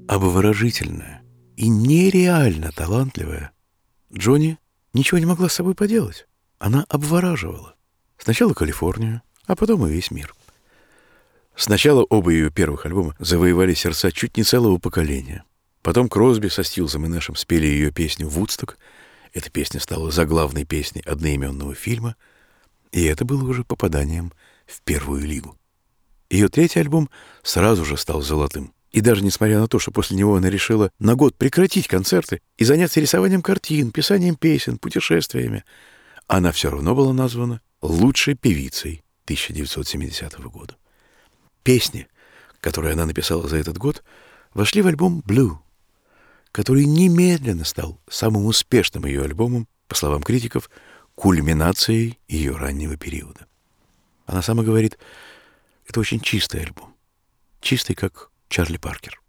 обворожительная и нереально талантливая, Джонни ничего не могла с собой поделать. Она обвораживала. Сначала Калифорнию, а потом и весь мир. Сначала оба ее первых альбома завоевали сердца чуть не целого поколения. Потом Кросби со Стилзом и Нэшем спели ее песню «Вудсток». Эта песня стала заглавной песней одноименного фильма, и это было уже попаданием в первую лигу. Ее третий альбом сразу же стал золотым. И даже несмотря на то, что после него она решила на год прекратить концерты и заняться рисованием картин, писанием песен, путешествиями, она все равно была названа лучшей певицей 1970 года. Песни, которые она написала за этот год, вошли в альбом «Blue», который немедленно стал самым успешным ее альбомом, по словам критиков, кульминацией ее раннего периода. Она сама говорит, это очень чистый альбом. Чистый, как Чарли Паркер.